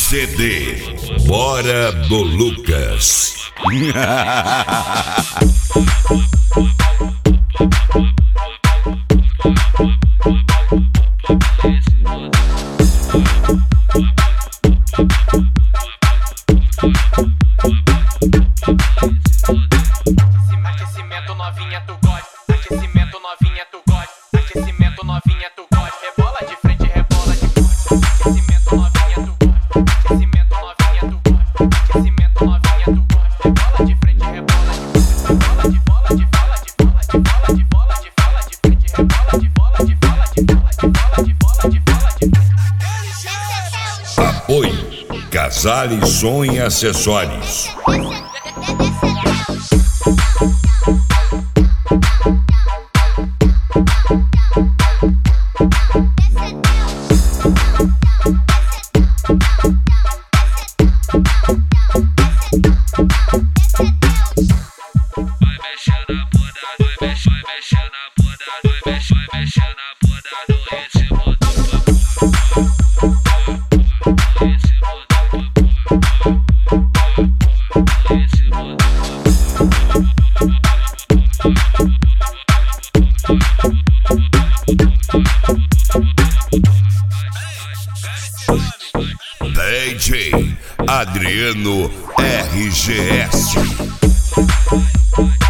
CD Bora do Lucas. Aquecimento novinha tu gosta, aquecimento novinha tu gosta, aquecimento novinha tu gosta, rebola de frente, rebola de costa, aquecimento novinha tu gosta, aquecimento novinha tu gosta, aquecimento novinha tu gosta, rebola de frente, rebola de costa, bola de bola de bola de bola de bola de bola de bola de frente, rebola de bola de bola de bola de bola de bola de bola de frente. Apoio Casale Som e Acessórios. Vai mexer na bunda, vai mexer na bunda, vai mexer na bunda no ritmo do papo. No ritmo do papo. No ritmo do DJ Adriano RGS. papo.